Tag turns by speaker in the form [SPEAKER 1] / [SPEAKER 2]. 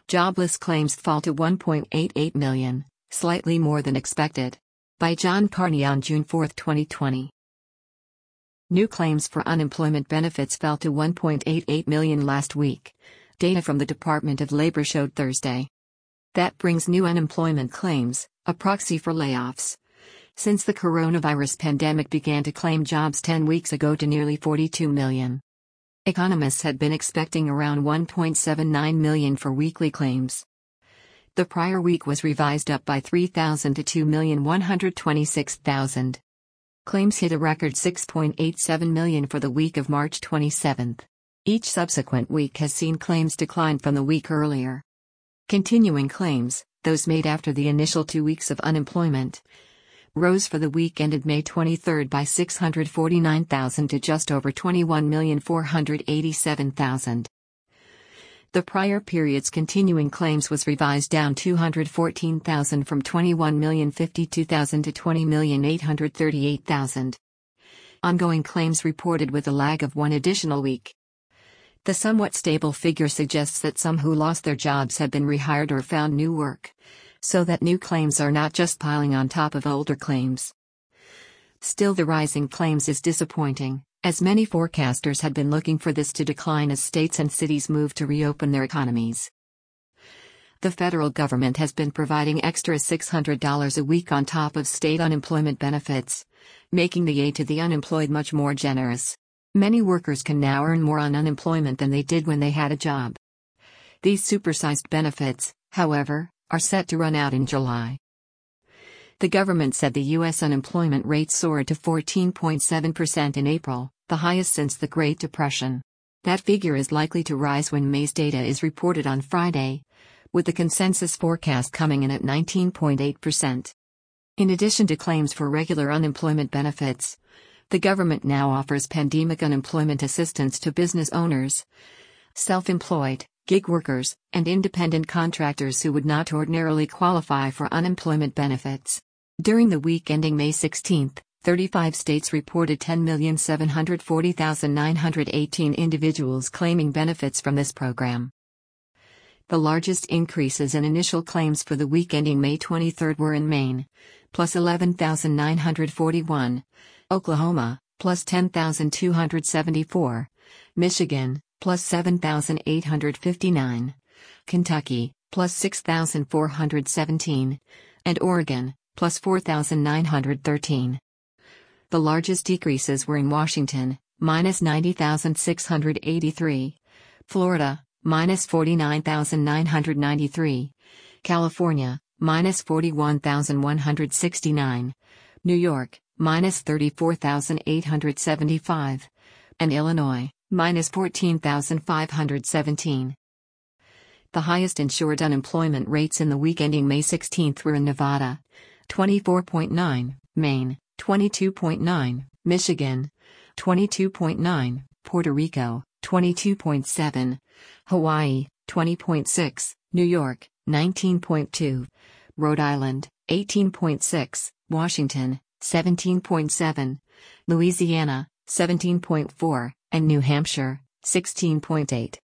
[SPEAKER 1] Jobless claims fall to 1.88 million, slightly more than expected. By John Carney on June 4, 2020. New claims for unemployment benefits fell to 1.88 million last week, data from the Department of Labor showed Thursday. That brings new unemployment claims, a proxy for layoffs, since the coronavirus pandemic began to claim jobs 10 weeks ago to nearly 42 million. Economists had been expecting around 1.79 million for weekly claims. The prior week was revised up by 3,000 to 2,126,000. Claims hit a record 6.87 million for the week of March 27. Each subsequent week has seen claims decline from the week earlier. Continuing claims, those made after the initial 2 weeks of unemployment, rose for the week ended May 23 by 649,000 to just over 21,487,000. The prior period's continuing claims was revised down 214,000 from 21,052,000 to 20,838,000. Ongoing claims reported with a lag of one additional week. The somewhat stable figure suggests that some who lost their jobs have been rehired or found new work, so that new claims are not just piling on top of older claims. Still, the rising claims is disappointing, as many forecasters had been looking for this to decline as states and cities move to reopen their economies. The federal government has been providing extra $600 a week on top of state unemployment benefits, making the aid to the unemployed much more generous. Many workers can now earn more on unemployment than they did when they had a job. These supersized benefits, however, are set to run out in July. The government said the U.S. unemployment rate soared to 14.7% in April, the highest since the Great Depression. That figure is likely to rise when May's data is reported on Friday, with the consensus forecast coming in at 19.8%. In addition to claims for regular unemployment benefits, the government now offers pandemic unemployment assistance to business owners, self-employed, gig workers, and independent contractors who would not ordinarily qualify for unemployment benefits. During the week ending May 16, 35 states reported 10,740,918 individuals claiming benefits from this program. The largest increases in initial claims for the week ending May 23 were in Maine, plus 11,941, Oklahoma, plus 10,274, Michigan, plus 7,859, Kentucky, plus 6,417, and Oregon, plus 4,913. The largest decreases were in Washington, minus 90,683, Florida, minus 49,993, California, minus 41,169, New York, minus 34,875, and Illinois, minus 14,517. The highest insured unemployment rates in the week ending May 16 were in Nevada, 24.9, Maine, 22.9, Michigan, 22.9, Puerto Rico, 22.7, Hawaii, 20.6, New York, 19.2, Rhode Island, 18.6, Washington, 17.7, Louisiana, 17.4, and New Hampshire, 16.8.